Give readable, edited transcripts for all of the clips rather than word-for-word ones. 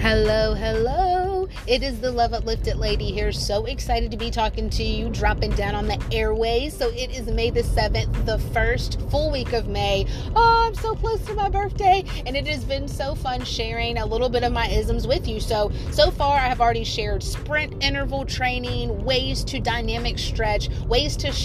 Hello. It is the Love Uplifted lady here. So excited to be talking to you, dropping down on the airways. So it is May the 7th, the first full week of May. Oh, I'm so close to my birthday. And it has been so fun sharing a little bit of my isms with you. So far I have already shared sprint interval training, ways to dynamic stretch, ways to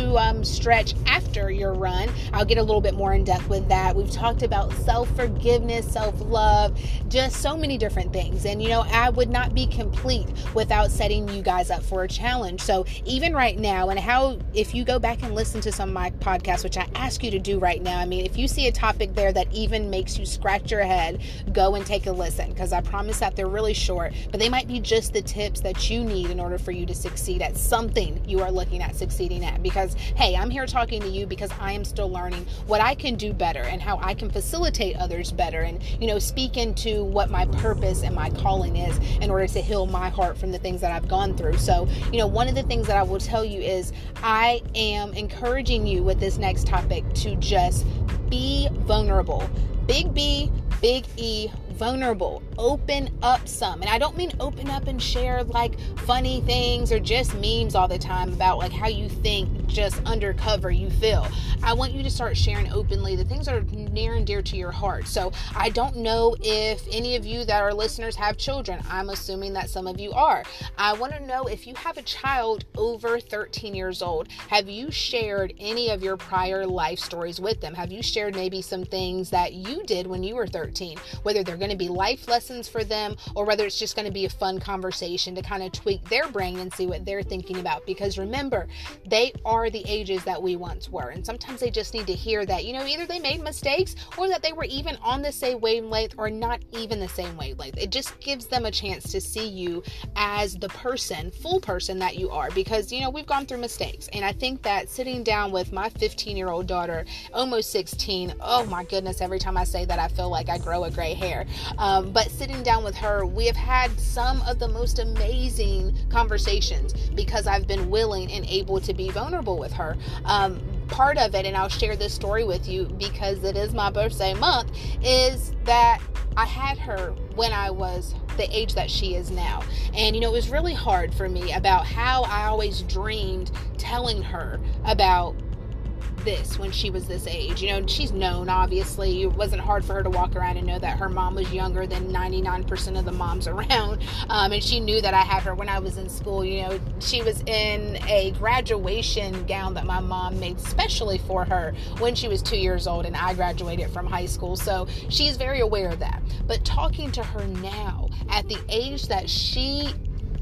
stretch after your run. I'll get a little bit more in depth with that. We've talked about self-forgiveness, self-love, just so many different things. And I would not be complete without setting you guys up for a challenge. So even right now, and if you go back and listen to some of my podcasts, which I ask you to do right now, if you see a topic there that even makes you scratch your head, go and take a listen, because I promise that they're really short, but they might be just the tips that you need in order for you to succeed at something you are looking at succeeding at. Because hey, I'm here talking to you because I am still learning what I can do better and how I can facilitate others better, and speak into what my purpose and my calling is in order to heal my heart from the things that I've gone through. So one of the things that I will tell you is I am encouraging you with this next topic to just be vulnerable. Big B, big E, vulnerable. Open up some. And I don't mean open up and share like funny things or just memes all the time about like how you think just undercover you feel. I want you to start sharing openly the things that are near and dear to your heart. So I don't know if any of you that are listeners have children. I'm assuming that some of you are. I want to know if you have a child over 13 years old, have you shared any of your prior life stories with them? Have you shared maybe some things that you did when you were 13, whether they're going to be life lessons for them or whether it's just going to be a fun conversation to kind of tweak their brain and see what they're thinking about? Because remember, they are the ages that we once were. And sometimes they just need to hear that, either they made mistakes or that they were even on the same wavelength or not even the same wavelength. It just gives them a chance to see you as the full person that you are, because, we've gone through mistakes. And I think that sitting down with my 15-year-old daughter, almost 16, oh my goodness, every time I say that, I feel like I grow a gray hair. But sitting down with her, we have had some of the most amazing conversations because I've been willing and able to be vulnerable with her. Part of it, and I'll share this story with you because it is my birthday month, is that I had her when I was the age that she is now. And, it was really hard for me about how I always dreamed telling her about this when she was this age. She's known, obviously. It wasn't hard for her to walk around and know that her mom was younger than 99% of the moms around. And she knew that I had her when I was in school. She was in a graduation gown that my mom made specially for her when she was 2 years old and I graduated from high school. So she's very aware of that. But talking to her now at the age that she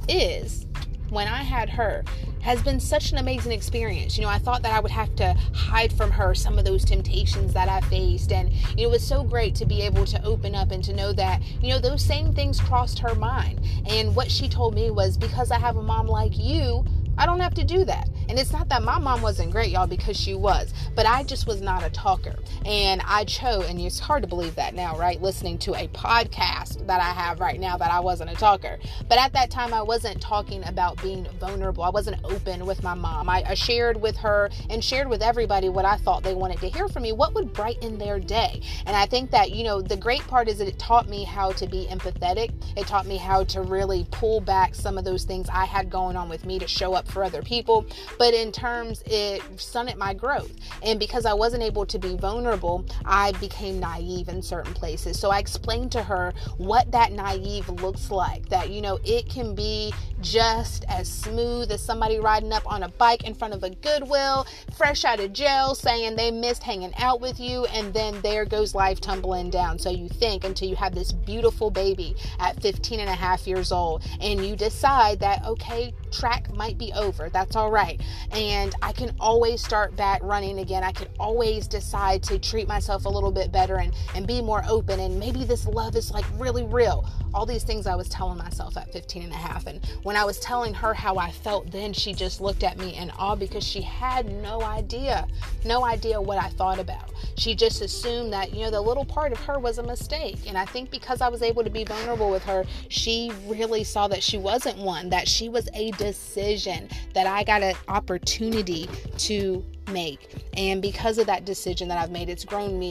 is when I had her has been such an amazing experience. I thought that I would have to hide from her some of those temptations that I faced. And it was so great to be able to open up and to know that, those same things crossed her mind. And what she told me was, because I have a mom like you, I don't have to do that. And it's not that my mom wasn't great, y'all, because she was, but I just was not a talker. And I chose, and it's hard to believe that now, right? Listening to a podcast that I have right now, that I wasn't a talker. But at that time, I wasn't talking about being vulnerable. I wasn't open with my mom. I shared with her and shared with everybody what I thought they wanted to hear from me, what would brighten their day. And I think that, the great part is that it taught me how to be empathetic. It taught me how to really pull back some of those things I had going on with me to show up for other people. But in terms, it stunted my growth. And because I wasn't able to be vulnerable, I became naive in certain places. So I explained to her what that naive looks like, that, it can be just as smooth as somebody riding up on a bike in front of a Goodwill, fresh out of jail, saying they missed hanging out with you, and then there goes life tumbling down. So you think until you have this beautiful baby at 15 and a half years old, and you decide that, okay, track might be over. That's all right. And I can always start back running again. I could always decide to treat myself a little bit better and be more open. And maybe this love is like really real. All these things I was telling myself at 15 and a half. And when I was telling her how I felt then, she just looked at me in awe because she had no idea what I thought about. She just assumed that, the little part of her was a mistake. And I think because I was able to be vulnerable with her, she really saw that she wasn't one, that she was a decision, that I got an opportunity to make. And because of that decision that I've made, it's grown me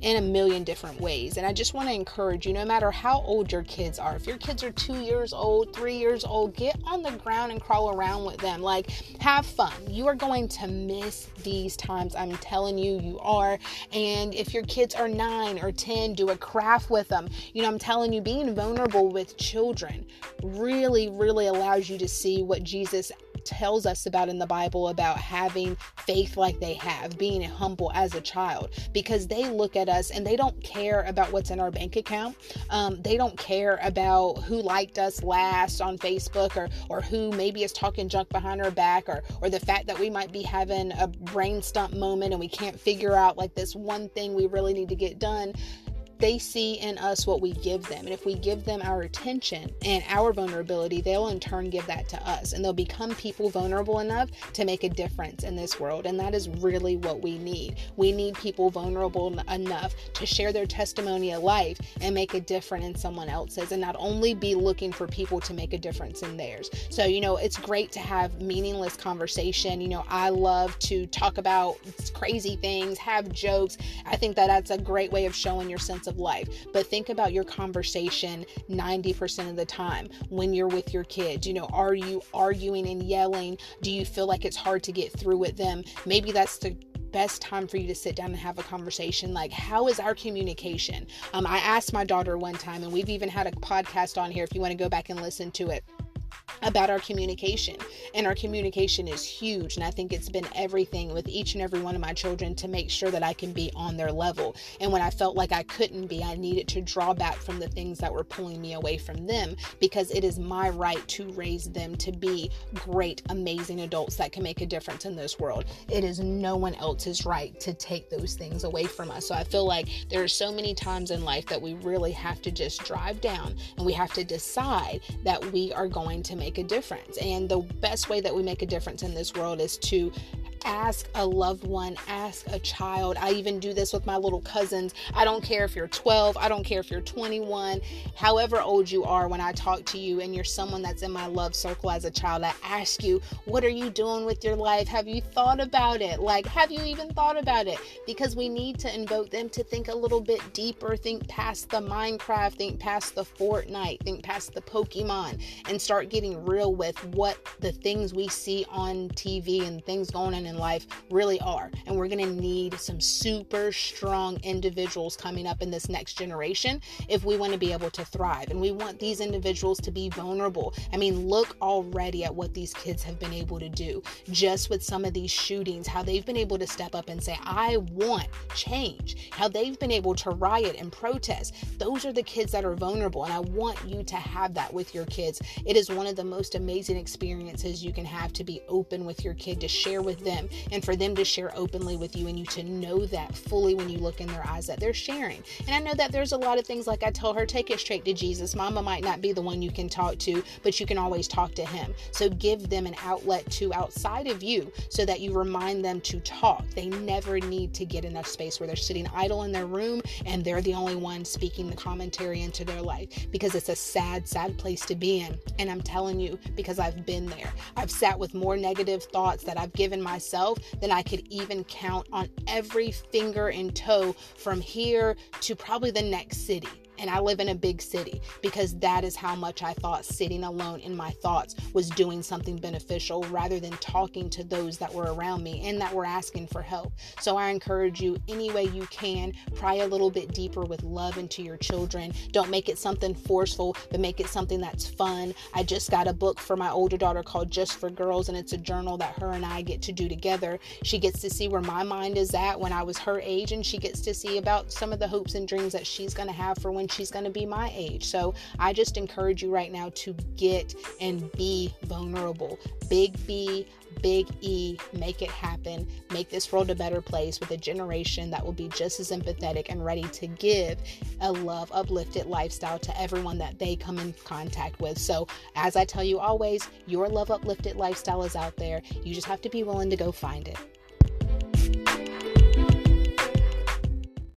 in a million different ways. And I just want to encourage you, no matter how old your kids are, if your kids are 2 years old, 3 years old, get on the ground and crawl around with them. Like, have fun. You are going to miss these times. I'm telling you, you are. And if your kids are 9 or 10, do a craft with them. I'm telling you, being vulnerable with children really, really allows you to see what Jesus tells us about in the Bible about having faith like they have, being humble as a child, because they look at us and they don't care about what's in our bank account. They don't care about who liked us last on Facebook, or who maybe is talking junk behind our back, or the fact that we might be having a brain stump moment and we can't figure out like this one thing we really need to get done. They see in us what we give them. And if we give them our attention and our vulnerability, they'll in turn give that to us. And they'll become people vulnerable enough to make a difference in this world. And that is really what we need. We need people vulnerable enough to share their testimony of life and make a difference in someone else's, and not only be looking for people to make a difference in theirs. So, it's great to have meaningless conversation. I love to talk about crazy things, have jokes. I think that that's a great way of showing your sense of life. But think about your conversation 90% of the time when you're with your kids. Are you arguing and yelling? Do you feel like it's hard to get through with them? Maybe that's the best time for you to sit down and have a conversation. Like, how is our communication? I asked my daughter one time, and we've even had a podcast on here if you want to go back and listen to it, about our communication. And our communication is huge. And I think it's been everything with each and every one of my children to make sure that I can be on their level. And when I felt like I couldn't be, I needed to draw back from the things that were pulling me away from them, because it is my right to raise them to be great, amazing adults that can make a difference in this world. It is no one else's right to take those things away from us. So I feel like there are so many times in life that we really have to just drive down and we have to decide that we are going to make a difference. And the best way that we make a difference in this world is to ask a loved one, ask a child. I even do this with my little cousins. I don't care if you're 12, I don't care if you're 21, however old you are. When I talk to you and you're someone that's in my love circle as a child, I ask you, what are you doing with your life? Have you thought about it? Like, have you even thought about it? Because we need to invoke them to think a little bit deeper, think past the Minecraft, think past the Fortnite, think past the Pokemon, and start getting real with what the things we see on TV and things going on in life really are. And we're going to need some super strong individuals coming up in this next generation if we want to be able to thrive. And we want these individuals to be vulnerable. I mean, look already at what these kids have been able to do just with some of these shootings, how they've been able to step up and say, I want change, how they've been able to riot and protest. Those are the kids that are vulnerable. And I want you to have that with your kids. It is one of the most amazing experiences you can have, to be open with your kid, to share with them, and for them to share openly with you, and you to know that fully when you look in their eyes that they're sharing. And I know that there's a lot of things, like I tell her, take it straight to Jesus. Mama might not be the one you can talk to, but you can always talk to him. So give them an outlet to outside of you so that you remind them to talk. They never need to get in a space where they're sitting idle in their room and they're the only one speaking the commentary into their life, because it's a sad, sad place to be in. And I'm telling you, because I've been there. I've sat with more negative thoughts that I've given myself than I could even count on every finger and toe from here to probably the next city. And I live in a big city, because that is how much I thought sitting alone in my thoughts was doing something beneficial, rather than talking to those that were around me and that were asking for help. So I encourage you, any way you can, pry a little bit deeper with love into your children. Don't make it something forceful, but make it something that's fun. I just got a book for my older daughter called Just for Girls, and it's a journal that her and I get to do together. She gets to see where my mind is at when I was her age, and she gets to see about some of the hopes and dreams that she's going to have for when she's going to be my age. So I just encourage you right now to get and be vulnerable. Big B, big E, make it happen. Make this world a better place with a generation that will be just as empathetic and ready to give a love, uplifted lifestyle to everyone that they come in contact with. So as I tell you always, your love uplifted lifestyle is out there. You just have to be willing to go find it.